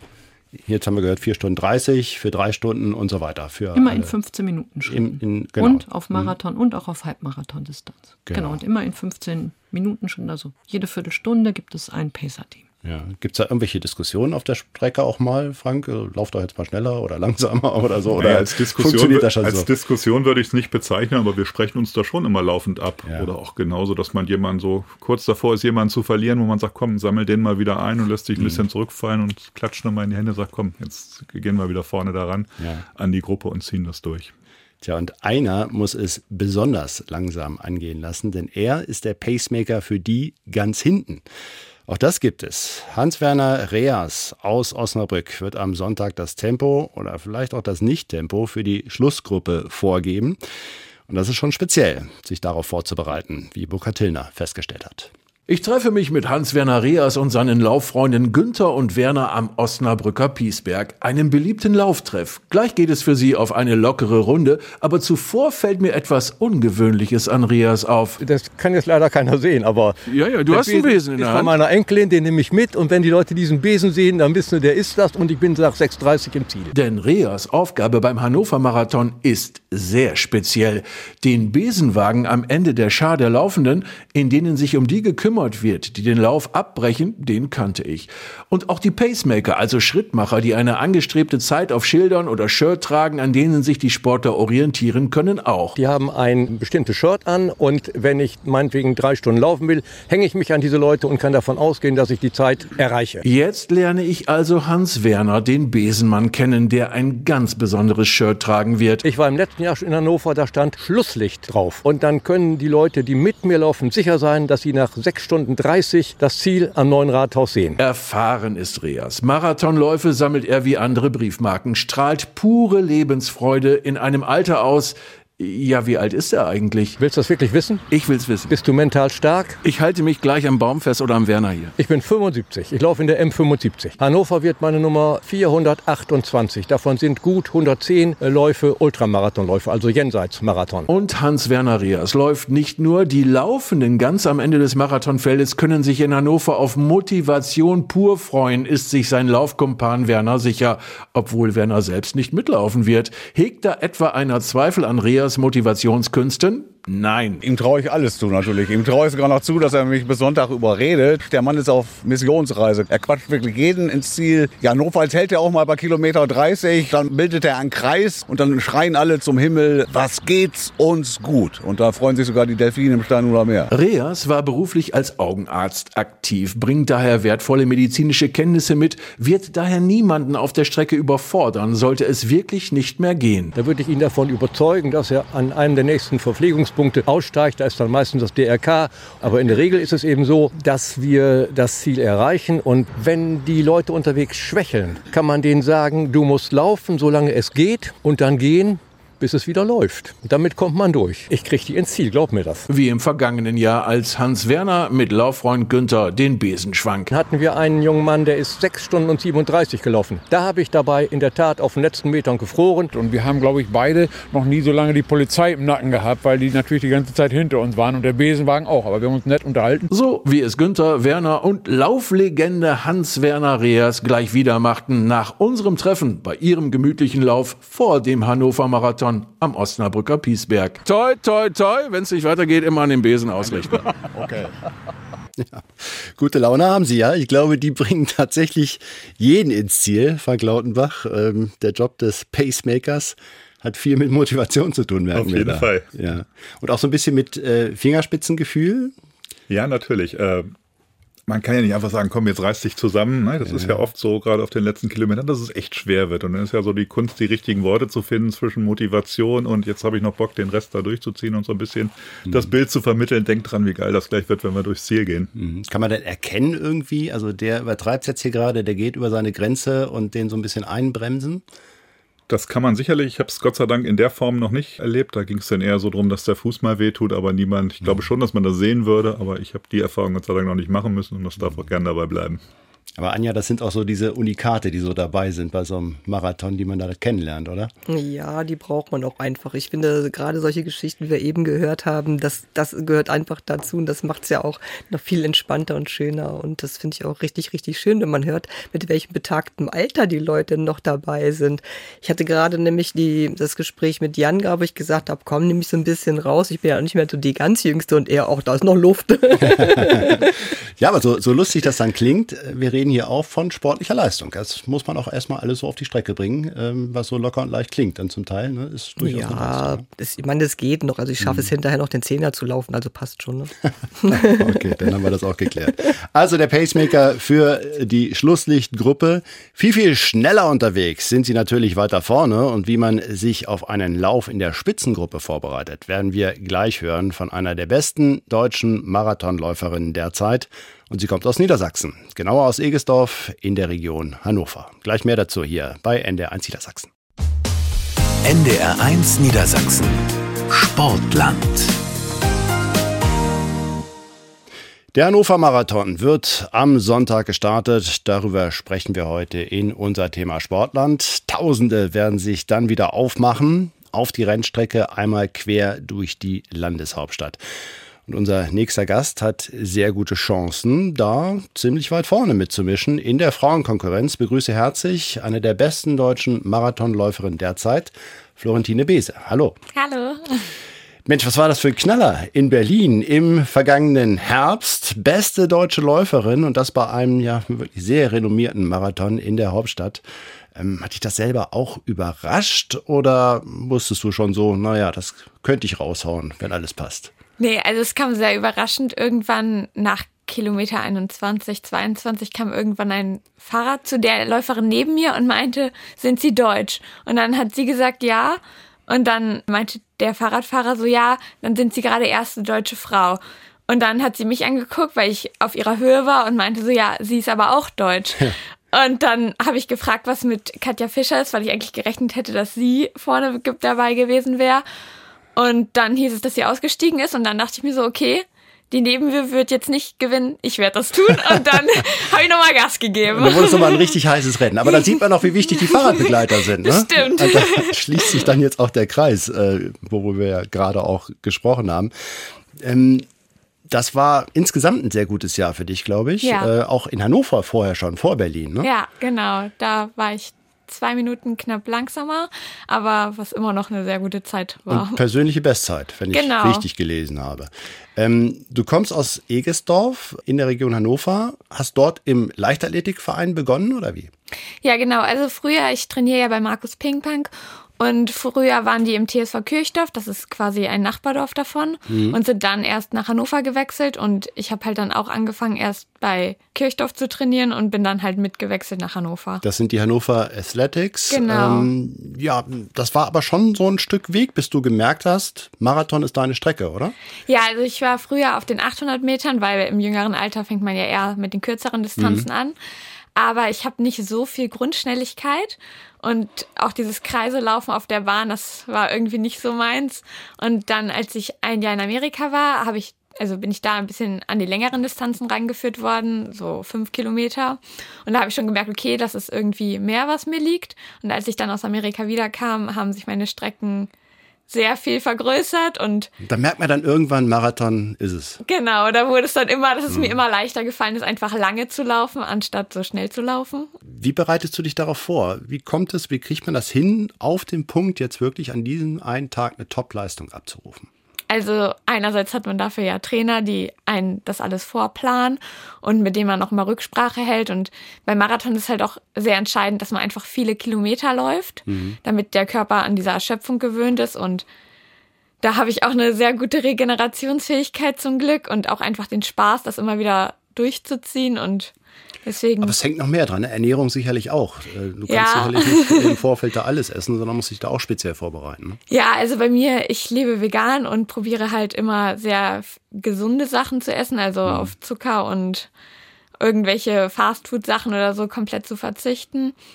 Jetzt haben wir gehört, vier Stunden dreißig, für drei Stunden und so weiter. Für immer alle. in fünfzehn Minuten Schritten. In, in, genau. Und auf Marathon mhm. und auch auf Halbmarathon-Distanz. Genau. genau, und immer in fünfzehn Minuten Schritten. Also jede Viertelstunde gibt es ein Pacer-Team. Ja. Gibt es da irgendwelche Diskussionen auf der Strecke auch mal, Frank? Lauft doch jetzt mal schneller oder langsamer oder so? Oder naja, als Diskussion, funktioniert das schon als so? Diskussion würde ich es nicht bezeichnen, aber wir sprechen uns da schon immer laufend ab. Ja. Oder auch genauso, dass man jemanden so kurz davor ist, jemanden zu verlieren, wo man sagt, komm, sammel den mal wieder ein und lässt sich ein mhm. bisschen zurückfallen und klatscht nochmal in die Hände und sagt, komm, jetzt gehen wir wieder vorne daran ja. an die Gruppe und ziehen das durch. Tja, und einer muss es besonders langsam angehen lassen, denn er ist der Pacemaker für die ganz hinten. Auch das gibt es. Hans-Werner Reas aus Osnabrück wird am Sonntag das Tempo oder vielleicht auch das Nicht-Tempo für die Schlussgruppe vorgeben. Und das ist schon speziell, sich darauf vorzubereiten, wie Burkhard Tillner festgestellt hat. Ich treffe mich mit Hans-Werner Reas und seinen Lauffreunden Günther und Werner am Osnabrücker Piesberg, einem beliebten Lauftreff. Gleich geht es für sie auf eine lockere Runde, aber zuvor fällt mir etwas Ungewöhnliches an Reas auf. Das kann jetzt leider keiner sehen, aber... Ja, ja, du hast einen Besen in der Hand. Von meiner Enkelin, den nehme ich mit und wenn die Leute diesen Besen sehen, dann wissen sie, der ist das und ich bin nach sechs Uhr dreißig im Ziel. Denn Reas Aufgabe beim Hannover Marathon ist sehr speziell. Den Besenwagen am Ende der Schar der Laufenden, in denen sich um die gekümmert wird, die den Lauf abbrechen, den kannte ich. Und auch die Pacemaker, also Schrittmacher, die eine angestrebte Zeit auf Schildern oder Shirt tragen, an denen sich die Sportler orientieren können, auch. Die haben ein bestimmtes Shirt an und wenn ich meinetwegen drei Stunden laufen will, hänge ich mich an diese Leute und kann davon ausgehen, dass ich die Zeit erreiche. Jetzt lerne ich also Hans Werner, den Besenmann, kennen, der ein ganz besonderes Shirt tragen wird. Ich war im letzten Jahr schon in Hannover, da stand Schlusslicht drauf. Und dann können die Leute, die mit mir laufen, sicher sein, dass sie nach sechs Stunden dreißig das Ziel am neuen Rathaus sehen. Erfahren ist Reas. Marathonläufe sammelt er wie andere Briefmarken, strahlt pure Lebensfreude in einem Alter aus. Ja, wie alt ist er eigentlich? Willst du das wirklich wissen? Ich will's wissen. Bist du mental stark? Ich halte mich gleich am Baum fest oder am Werner hier. Ich bin fünfundsiebzig. Ich laufe in der M fünfundsiebzig. Hannover wird meine Nummer vierhundertachtundzwanzig. Davon sind gut hundertzehn Läufe Ultramarathonläufe, also Jenseitsmarathon. Und Hans-Werner Reas läuft nicht nur. Die Laufenden ganz am Ende des Marathonfeldes können sich in Hannover auf Motivation pur freuen, ist sich sein Laufkumpan Werner sicher, obwohl Werner selbst nicht mitlaufen wird. Hegt da etwa einer Zweifel an Reas Motivationskünsten? Nein. Ihm traue ich alles zu, natürlich. Ihm traue ich sogar noch zu, dass er mich bis Sonntag überredet. Der Mann ist auf Missionsreise. Er quatscht wirklich jeden ins Ziel. Ja, notfalls hält er auch mal bei Kilometer dreißig. Dann bildet er einen Kreis und dann schreien alle zum Himmel, was geht's uns gut? Und da freuen sich sogar die Delfine im Steinufer Meer. Reas war beruflich als Augenarzt aktiv, bringt daher wertvolle medizinische Kenntnisse mit, wird daher niemanden auf der Strecke überfordern, sollte es wirklich nicht mehr gehen. Da würde ich ihn davon überzeugen, dass er an einem der nächsten Verpflegungspunkte aussteigt, da ist dann meistens das D R K. Aber in der Regel ist es eben so, dass wir das Ziel erreichen. Und wenn die Leute unterwegs schwächeln, kann man denen sagen, du musst laufen, solange es geht und dann gehen, bis es wieder läuft. Damit kommt man durch. Ich kriege die ins Ziel, glaub mir das. Wie im vergangenen Jahr, als Hans Werner mit Lauffreund Günther den Besen schwang. Hatten wir einen jungen Mann, der ist sechs Stunden und siebenunddreißig gelaufen. Da habe ich dabei in der Tat auf den letzten Metern gefroren. Und wir haben, glaube ich, beide noch nie so lange die Polizei im Nacken gehabt, weil die natürlich die ganze Zeit hinter uns waren und der Besenwagen auch. Aber wir haben uns nett unterhalten. So wie es Günther, Werner und Lauflegende Hans Werner Reas gleich wieder machten nach unserem Treffen bei ihrem gemütlichen Lauf vor dem Hannover Marathon am Osnabrücker Piesberg. Toi, toi, toi, wenn es nicht weitergeht, immer an den Besen ausrichten. Okay. Ja. Gute Laune haben Sie ja. Ich glaube, die bringen tatsächlich jeden ins Ziel, Frank Lautenbach. Ähm, der Job des Pacemakers hat viel mit Motivation zu tun, merken wir. Auf wir jeden da. Fall. Ja. Und auch so ein bisschen mit äh, Fingerspitzengefühl. Ja, natürlich. Äh, Man kann ja nicht einfach sagen, komm, jetzt reiß dich zusammen. Ne? Das ja. ist ja oft so, gerade auf den letzten Kilometern, dass es echt schwer wird. Und dann ist ja so die Kunst, die richtigen Worte zu finden zwischen Motivation und jetzt habe ich noch Bock, den Rest da durchzuziehen und so ein bisschen mhm. das Bild zu vermitteln. Denkt dran, wie geil das gleich wird, wenn wir durchs Ziel gehen. Mhm. Kann man denn erkennen irgendwie, also der übertreibt jetzt hier gerade, der geht über seine Grenze und den so ein bisschen einbremsen? Das kann man sicherlich. Ich habe es Gott sei Dank in der Form noch nicht erlebt. Da ging es dann eher so drum, dass der Fuß mal wehtut, aber niemand, ich glaube schon, dass man das sehen würde, aber ich habe die Erfahrung Gott sei Dank noch nicht machen müssen und das darf auch gerne dabei bleiben. Aber Anja, das sind auch so diese Unikate, die so dabei sind bei so einem Marathon, die man da kennenlernt, oder? Ja, die braucht man auch einfach. Ich finde, gerade solche Geschichten, wie wir eben gehört haben, das, das gehört einfach dazu und das macht es ja auch noch viel entspannter und schöner. Und das finde ich auch richtig, richtig schön, wenn man hört, mit welchem betagten Alter die Leute noch dabei sind. Ich hatte gerade nämlich die, das Gespräch mit Jan, wo ich gesagt habe, komm, nimm mich so ein bisschen raus. Ich bin ja nicht mehr so die ganz Jüngste und er auch, da ist noch Luft. Ja, aber so, so lustig das dann klingt, wir reden hier auch von sportlicher Leistung. Das muss man auch erstmal alles so auf die Strecke bringen, ähm, was so locker und leicht klingt dann zum Teil. Ne? Ist durchaus ja, eine Leistung. Das, ich meine, das geht noch. Also ich schaffe Mhm. es hinterher noch den Zehner zu laufen, also passt schon. Ne? Okay, dann haben wir das auch geklärt. Also der Pacemaker für die Schlusslichtgruppe. Viel, viel schneller unterwegs sind sie natürlich weiter vorne. Und wie man sich auf einen Lauf in der Spitzengruppe vorbereitet, werden wir gleich hören von einer der besten deutschen Marathonläuferinnen derzeit. Und sie kommt aus Niedersachsen, genauer aus Egesdorf in der Region Hannover. Gleich mehr dazu hier bei N D R eins Niedersachsen. N D R eins Niedersachsen. Sportland. Der Hannover Marathon wird am Sonntag gestartet. Darüber sprechen wir heute in unser Thema Sportland. Tausende werden sich dann wieder aufmachen auf die Rennstrecke, einmal quer durch die Landeshauptstadt. Und unser nächster Gast hat sehr gute Chancen, da ziemlich weit vorne mitzumischen. In der Frauenkonkurrenz begrüße herzlich eine der besten deutschen Marathonläuferinnen derzeit, Florentine Beese. Hallo. Hallo. Mensch, was war das für ein Knaller in Berlin im vergangenen Herbst? Beste deutsche Läuferin und das bei einem ja wirklich sehr renommierten Marathon in der Hauptstadt. Ähm, hat dich das selber auch überrascht oder wusstest du schon so, naja, das könnte ich raushauen, wenn alles passt? Nee, also es kam sehr überraschend. Irgendwann nach Kilometer einundzwanzig, zweiundzwanzig kam irgendwann ein Fahrer zu der Läuferin neben mir und meinte, sind Sie deutsch? Und dann hat sie gesagt, ja. Und dann meinte der Fahrradfahrer so, ja, dann sind Sie gerade erste deutsche Frau. Und dann hat sie mich angeguckt, weil ich auf ihrer Höhe war und meinte so, ja, sie ist aber auch deutsch. Und dann habe ich gefragt, was mit Katja Fischer ist, weil ich eigentlich gerechnet hätte, dass sie vorne dabei gewesen wäre. Und dann hieß es, dass sie ausgestiegen ist und dann dachte ich mir so, okay, die neben mir wird jetzt nicht gewinnen, ich werde das tun. Und dann habe ich nochmal Gas gegeben. Und dann wurde es nochmal ein richtig heißes Rennen. Aber dann sieht man auch, wie wichtig die Fahrradbegleiter sind. Ne? Das stimmt. Und da schließt sich dann jetzt auch der Kreis, äh, worüber wir ja gerade auch gesprochen haben. Ähm, das war insgesamt ein sehr gutes Jahr für dich, glaube ich. Ja. Äh, auch in Hannover vorher schon, vor Berlin. Ne? Ja, genau. Da war ich zwei Minuten knapp langsamer, aber was immer noch eine sehr gute Zeit war. Und persönliche Bestzeit, wenn ich genau. richtig gelesen habe. Ähm, du kommst aus Egesdorf in der Region Hannover, hast dort im Leichtathletikverein begonnen oder wie? Ja, genau. Also früher, ich trainiere ja bei Markus Pingpong und früher waren die im T S V Kirchdorf, das ist quasi ein Nachbardorf davon, mhm. und sind dann erst nach Hannover gewechselt und ich habe halt dann auch angefangen, erst bei Kirchdorf zu trainieren und bin dann halt mitgewechselt nach Hannover. Das sind die Hannover Athletics. Genau. Ähm, ja, das war aber schon so ein Stück Weg, bis du gemerkt hast, Marathon ist deine Strecke, oder? Ja, also ich war früher auf den achthundert Metern, weil im jüngeren Alter fängt man ja eher mit den kürzeren Distanzen mhm. an. Aber ich habe nicht so viel Grundschnelligkeit und auch dieses Kreiselaufen auf der Bahn, das war irgendwie nicht so meins. Und dann, als ich ein Jahr in Amerika war, habe ich, also bin ich da ein bisschen an die längeren Distanzen rangeführt worden, so fünf Kilometer. Und da habe ich schon gemerkt, okay, das ist irgendwie mehr, was mir liegt. Und als ich dann aus Amerika wiederkam, haben sich meine Strecken sehr viel vergrößert und da merkt man dann irgendwann, Marathon ist es. Genau, da wurde es dann immer, dass es mhm. mir immer leichter gefallen ist, einfach lange zu laufen, anstatt so schnell zu laufen. Wie bereitest du dich darauf vor? Wie kommt es, wie kriegt man das hin, auf den Punkt jetzt wirklich an diesem einen Tag eine Top-Leistung abzurufen? Also einerseits hat man dafür ja Trainer, die einen das alles vorplanen und mit denen man auch mal Rücksprache hält. Und beim Marathon ist halt auch sehr entscheidend, dass man einfach viele Kilometer läuft, mhm. damit der Körper an diese Erschöpfung gewöhnt ist. Und da habe ich auch eine sehr gute Regenerationsfähigkeit zum Glück und auch einfach den Spaß, das immer wieder durchzuziehen und deswegen. Aber es hängt noch mehr dran, ne? Ernährung sicherlich auch. Du kannst ja. sicherlich nicht im Vorfeld da alles essen, sondern musst dich da auch speziell vorbereiten. Ne? Ja, also bei mir, ich lebe vegan und probiere halt immer sehr gesunde Sachen zu essen, also mhm. auf Zucker und irgendwelche Fastfood-Sachen oder so komplett zu verzichten.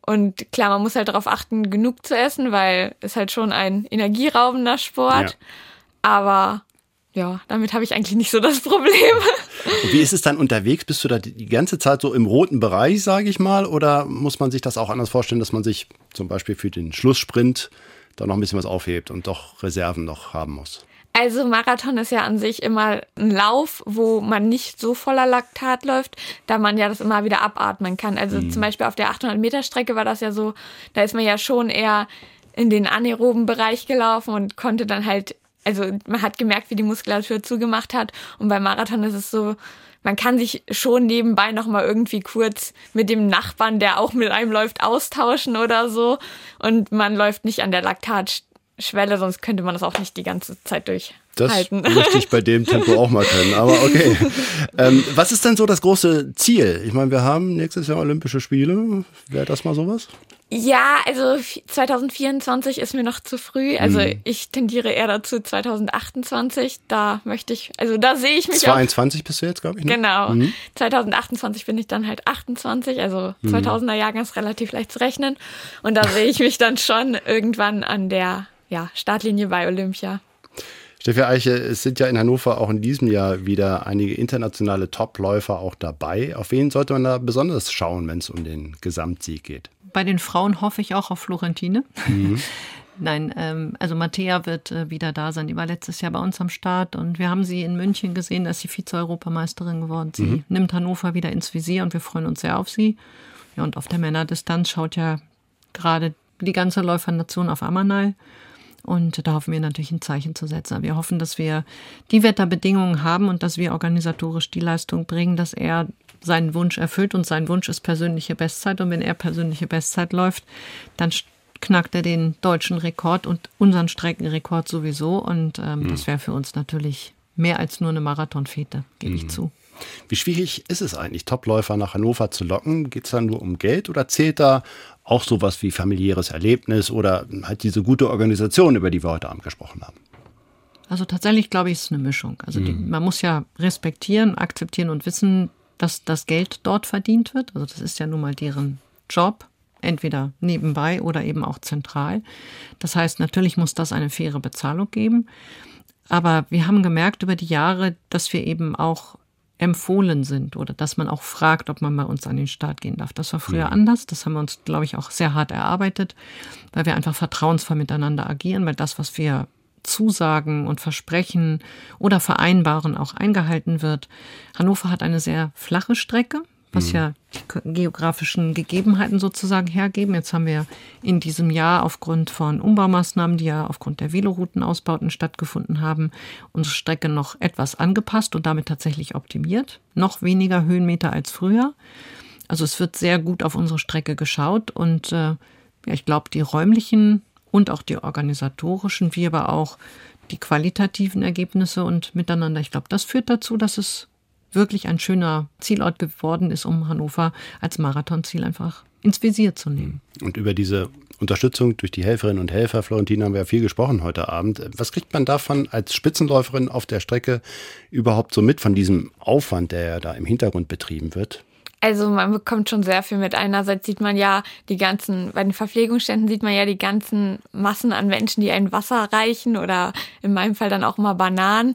Und klar, man muss halt darauf achten, genug zu essen, weil es halt schon ein energieraubender Sport. Ja. Aber ja, damit habe ich eigentlich nicht so das Problem. Und wie ist es dann unterwegs? Bist du da die ganze Zeit so im roten Bereich, sage ich mal? Oder muss man sich das auch anders vorstellen, dass man sich zum Beispiel für den Schlusssprint da noch ein bisschen was aufhebt und doch Reserven noch haben muss? Also Marathon ist ja an sich immer ein Lauf, wo man nicht so voller Laktat läuft, da man ja das immer wieder abatmen kann. Also mhm. zum Beispiel auf der achthundert Meter Strecke war das ja so, da ist man ja schon eher in den anaeroben Bereich gelaufen und konnte dann halt, also man hat gemerkt, wie die Muskulatur zugemacht hat. Und beim Marathon ist es so, man kann sich schon nebenbei nochmal irgendwie kurz mit dem Nachbarn, der auch mit einem läuft, austauschen oder so. Und man läuft nicht an der Laktatschwelle, sonst könnte man das auch nicht die ganze Zeit durchhalten. Das möchte ich bei dem Tempo auch mal können, aber okay. Ähm, was ist denn so das große Ziel? Ich meine, wir haben nächstes Jahr Olympische Spiele. Wäre das mal sowas? Ja, also zwanzig vierundzwanzig ist mir noch zu früh. Also hm. ich tendiere eher dazu zwanzig achtundzwanzig. Da möchte ich, also da sehe ich mich zweiundzwanzig auch. Bist du jetzt, glaube ich, ne? Genau. Mhm. zwanzig achtundzwanzig bin ich dann halt achtundzwanzig, also mhm. zweitausender Jahrgang ist relativ leicht zu rechnen. Und da sehe ich mich dann schon irgendwann an der ja, Startlinie bei Olympia. Steffi Eiche, es sind ja in Hannover auch in diesem Jahr wieder einige internationale Topläufer auch dabei. Auf wen sollte man da besonders schauen, wenn es um den Gesamtsieg geht? Bei den Frauen hoffe ich auch auf Florentine. Mhm. Nein, ähm, also Mattea wird äh, wieder da sein. Die war letztes Jahr bei uns am Start und wir haben sie in München gesehen, da ist sie Vize-Europameisterin geworden. Sie mhm. nimmt Hannover wieder ins Visier und wir freuen uns sehr auf sie. Ja, und auf der Männerdistanz schaut ja gerade die ganze Läufernation auf Amanal. Und da hoffen wir natürlich ein Zeichen zu setzen. Wir hoffen, dass wir die Wetterbedingungen haben und dass wir organisatorisch die Leistung bringen, dass er seinen Wunsch erfüllt. Und sein Wunsch ist persönliche Bestzeit. Und wenn er persönliche Bestzeit läuft, dann knackt er den deutschen Rekord und unseren Streckenrekord sowieso. Und ähm, mhm. das wäre für uns natürlich mehr als nur eine Marathonfete, gebe mhm. ich zu. Wie schwierig ist es eigentlich, Topläufer nach Hannover zu locken? Geht es da nur um Geld oder zählt da auch sowas wie familiäres Erlebnis oder halt diese gute Organisation, über die wir heute Abend gesprochen haben? Also tatsächlich glaube ich, es ist eine Mischung. Also die, man muss ja respektieren, akzeptieren und wissen, dass das Geld dort verdient wird. Also das ist ja nun mal deren Job, entweder nebenbei oder eben auch zentral. Das heißt, natürlich muss das eine faire Bezahlung geben. Aber wir haben gemerkt über die Jahre, dass wir eben auch empfohlen sind oder dass man auch fragt, ob man bei uns an den Start gehen darf. Das war früher mhm. anders. Das haben wir uns, glaube ich, auch sehr hart erarbeitet, weil wir einfach vertrauensvoll miteinander agieren, weil das, was wir zusagen und versprechen oder vereinbaren, auch eingehalten wird. Hannover hat eine sehr flache Strecke, was mhm. ja die geografischen Gegebenheiten sozusagen hergeben. Jetzt haben wir in diesem Jahr aufgrund von Umbaumaßnahmen, die ja aufgrund der Veloroutenausbauten stattgefunden haben, unsere Strecke noch etwas angepasst und damit tatsächlich optimiert. Noch weniger Höhenmeter als früher. Also es wird sehr gut auf unsere Strecke geschaut und äh, ja, ich glaube, die räumlichen und auch die organisatorischen, wie aber auch die qualitativen Ergebnisse und miteinander, ich glaube, das führt dazu, dass es wirklich ein schöner Zielort geworden ist, um Hannover als Marathonziel einfach ins Visier zu nehmen. Und über diese Unterstützung durch die Helferinnen und Helfer, Florentin, haben wir ja viel gesprochen heute Abend. Was kriegt man davon als Spitzenläuferin auf der Strecke überhaupt so mit von diesem Aufwand, der ja da im Hintergrund betrieben wird? Also man bekommt schon sehr viel mit. Einerseits sieht man ja die ganzen, bei den Verpflegungsständen sieht man ja die ganzen Massen an Menschen, die ein Wasser reichen oder in meinem Fall dann auch mal Bananen.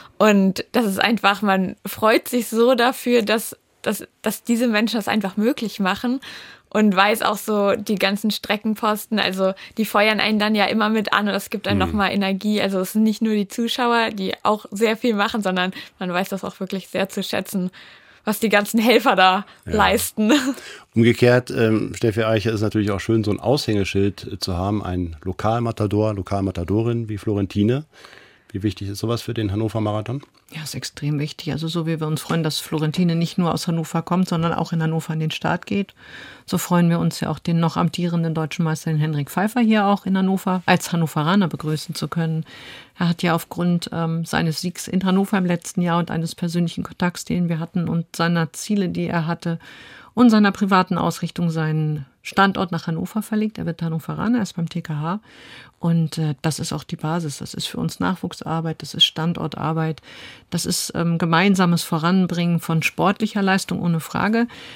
Und das ist einfach, man freut sich so dafür, dass, dass, dass diese Menschen das einfach möglich machen und weiß auch so die ganzen Streckenposten, also die feuern einen dann ja immer mit an und das gibt einem mhm. nochmal Energie. Also es sind nicht nur die Zuschauer, die auch sehr viel machen, sondern man weiß das auch wirklich sehr zu schätzen, was die ganzen Helfer da ja. leisten. Umgekehrt, ähm, Steffi Eiche, ist natürlich auch schön, so ein Aushängeschild zu haben, ein Lokalmatador, Lokalmatadorin wie Florentine. Wie wichtig ist sowas für den Hannover Marathon? Ja, ist extrem wichtig. Also so wie wir uns freuen, dass Florentine nicht nur aus Hannover kommt, sondern auch in Hannover an den Start geht. So freuen wir uns ja auch, den noch amtierenden deutschen Meister Henrik Pfeiffer hier auch in Hannover als Hannoveraner begrüßen zu können. Er hat ja aufgrund ähm, seines Siegs in Hannover im letzten Jahr und eines persönlichen Kontakts, den wir hatten und seiner Ziele, die er hatte und seiner privaten Ausrichtung seinen Standort nach Hannover verlegt. Er wird Hannoveraner, er ist beim T K H. Und äh, das ist auch die Basis. Das ist für uns Nachwuchsarbeit, das ist Standortarbeit, das ist ähm, gemeinsames Voranbringen von sportlicher Leistung ohne Frage.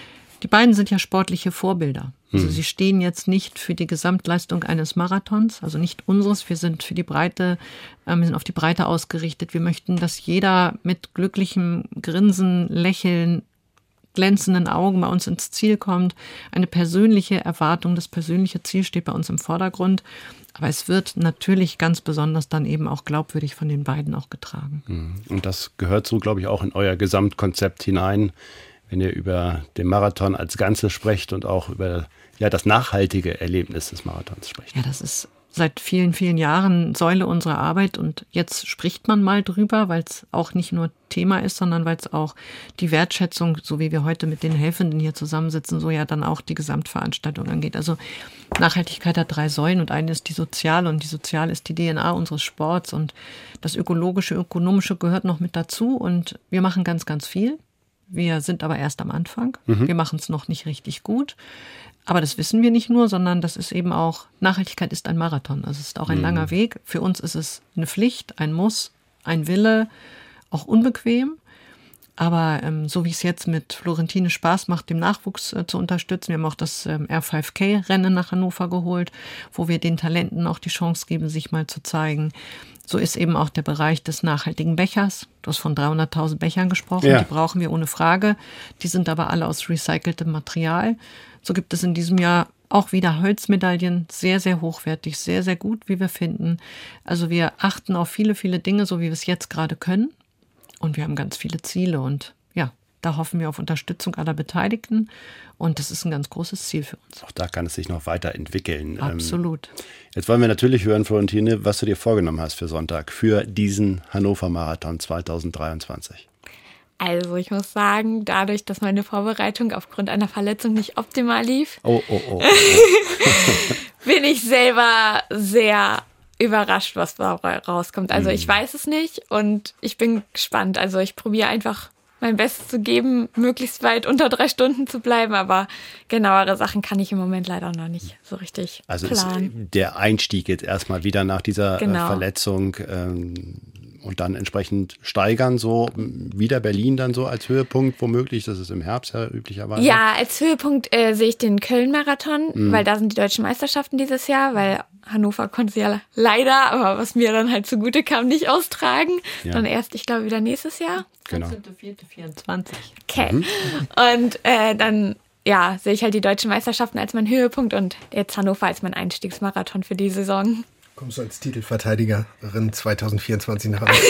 Die beiden sind ja sportliche Vorbilder. Also Mhm. sie stehen jetzt nicht für die Gesamtleistung eines Marathons, also nicht unseres. Wir sind für die Breite, äh, wir sind auf die Breite ausgerichtet. Wir möchten, dass jeder mit glücklichem Grinsen, Lächeln, glänzenden Augen bei uns ins Ziel kommt. Eine persönliche Erwartung, das persönliche Ziel steht bei uns im Vordergrund. Aber es wird natürlich ganz besonders dann eben auch glaubwürdig von den beiden auch getragen. Mhm. Und das gehört so, glaube ich, auch in euer Gesamtkonzept hinein, wenn ihr über den Marathon als Ganzes sprecht und auch über ja, das nachhaltige Erlebnis des Marathons sprecht. Ja, das ist seit vielen, vielen Jahren Säule unserer Arbeit und jetzt spricht man mal drüber, weil es auch nicht nur Thema ist, sondern weil es auch die Wertschätzung, so wie wir heute mit den Helfenden hier zusammensitzen, so ja dann auch die Gesamtveranstaltung angeht. Also Nachhaltigkeit hat drei Säulen und eine ist die soziale und die soziale ist die D N A unseres Sports und das ökologische, ökonomische gehört noch mit dazu und wir machen ganz, ganz viel. Wir sind aber erst am Anfang. Mhm. Wir machen es noch nicht richtig gut. Aber das wissen wir nicht nur, sondern das ist eben auch, Nachhaltigkeit ist ein Marathon. Also es ist auch ein Mhm. langer Weg. Für uns ist es eine Pflicht, ein Muss, ein Wille, auch unbequem. Aber ähm, so wie es jetzt mit Florentine Spaß macht, dem Nachwuchs äh, zu unterstützen. Wir haben auch das ähm, R fünf K-Rennen nach Hannover geholt, wo wir den Talenten auch die Chance geben, sich mal zu zeigen. So ist eben auch der Bereich des nachhaltigen Bechers. Du hast von dreihunderttausend Bechern gesprochen, Ja. die brauchen wir ohne Frage. Die sind aber alle aus recyceltem Material. So gibt es in diesem Jahr auch wieder Holzmedaillen, sehr, sehr hochwertig, sehr, sehr gut, wie wir finden. Also wir achten auf viele, viele Dinge, so wie wir es jetzt gerade können. Und wir haben ganz viele Ziele und ja, da hoffen wir auf Unterstützung aller Beteiligten. Und das ist ein ganz großes Ziel für uns. Auch da kann es sich noch weiterentwickeln. Absolut. Ähm, jetzt wollen wir natürlich hören, Florentine, was du dir vorgenommen hast für Sonntag, für diesen Hannover Marathon zweitausenddreiundzwanzig. Also ich muss sagen, dadurch, dass meine Vorbereitung aufgrund einer Verletzung nicht optimal lief, Oh, oh, oh. bin ich selber sehr überrascht, was dabei rauskommt. Also ich weiß es nicht und ich bin gespannt. Also ich probiere einfach mein Bestes zu geben, möglichst weit unter drei Stunden zu bleiben, aber genauere Sachen kann ich im Moment leider noch nicht so richtig Also ist planen. der Einstieg jetzt erstmal wieder nach dieser äh, Genau. Verletzung ähm, und dann entsprechend steigern, so wieder Berlin dann so als Höhepunkt womöglich, das ist im Herbst ja üblicherweise. Ja, als Höhepunkt äh, sehe ich den Köln-Marathon, Mhm. weil da sind die deutschen Meisterschaften dieses Jahr, weil Hannover konnte sie ja leider, aber was mir dann halt zugute kam, nicht austragen. Ja. Dann erst, ich glaube, wieder nächstes Jahr. Genau. vierzehnter vierter vierundzwanzig. Okay. Mhm. Und äh, dann, ja, sehe ich halt die deutschen Meisterschaften als meinen Höhepunkt und jetzt Hannover als mein Einstiegsmarathon für die Saison. Kommst du als Titelverteidigerin zweitausendvierundzwanzig nach Hause?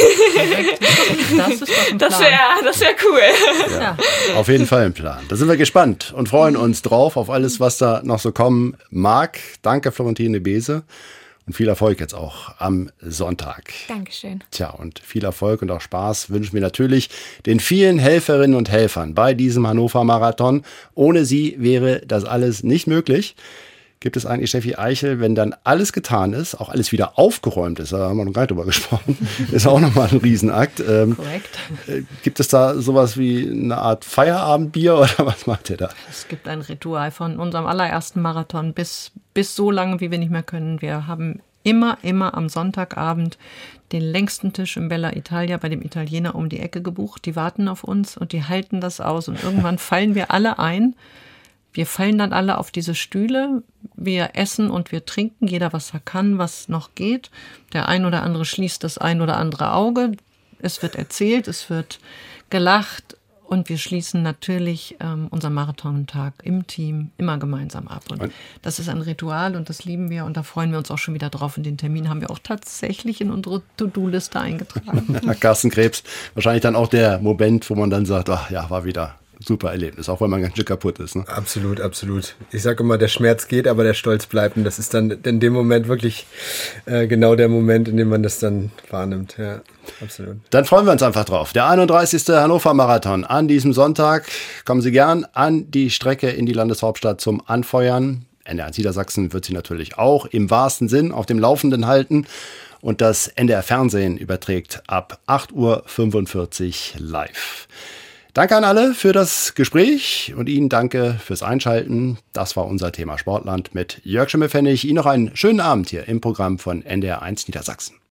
Das ist doch ein Das Plan. wäre das wär cool. Ja, auf jeden Fall ein Plan. Da sind wir gespannt und freuen uns drauf auf alles, was da noch so kommen mag. Danke, Florentine Bese. Und viel Erfolg jetzt auch am Sonntag. Dankeschön. Tja, und viel Erfolg und auch Spaß wünschen wir natürlich den vielen Helferinnen und Helfern bei diesem Hannover Marathon. Ohne sie wäre das alles nicht möglich. Gibt es eigentlich, Steffi Eichel, wenn dann alles getan ist, auch alles wieder aufgeräumt ist, da haben wir noch gar nicht drüber gesprochen, ist auch nochmal ein Riesenakt. Ähm, Korrekt. äh, gibt es da sowas wie eine Art Feierabendbier oder was macht ihr da? Es gibt ein Ritual von unserem allerersten Marathon bis, bis so lange, wie wir nicht mehr können. Wir haben immer, immer am Sonntagabend den längsten Tisch im Bella Italia bei dem Italiener um die Ecke gebucht. Die warten auf uns und die halten das aus und irgendwann fallen wir alle ein. Wir fallen dann alle auf diese Stühle, wir essen und wir trinken, jeder was er kann, was noch geht. Der ein oder andere schließt das ein oder andere Auge. Es wird erzählt, es wird gelacht und wir schließen natürlich ähm, unseren Marathontag im Team immer gemeinsam ab. Und das ist ein Ritual und das lieben wir und da freuen wir uns auch schon wieder drauf. Und den Termin haben wir auch tatsächlich in unsere To-Do-Liste eingetragen. Carsten Krebs, wahrscheinlich dann auch der Moment, wo man dann sagt, ach ja, war wieder super Erlebnis, auch wenn man ganz schön kaputt ist. Ne? Absolut, absolut. Ich sage immer, der Schmerz geht, aber der Stolz bleibt. Und das ist dann in dem Moment wirklich äh, genau der Moment, in dem man das dann wahrnimmt. Ja, absolut. Dann freuen wir uns einfach drauf. Der einunddreißigste Hannover Marathon an diesem Sonntag. Kommen Sie gern an die Strecke in die Landeshauptstadt zum Anfeuern. N D R eins Niedersachsen wird Sie natürlich auch im wahrsten Sinn auf dem Laufenden halten. Und das N D R Fernsehen überträgt ab acht Uhr fünfundvierzig live. Danke an alle für das Gespräch und Ihnen danke fürs Einschalten. Das war unser Thema Sportland mit Jörg Schimmelpfennig. Ihnen noch einen schönen Abend hier im Programm von N D R eins Niedersachsen.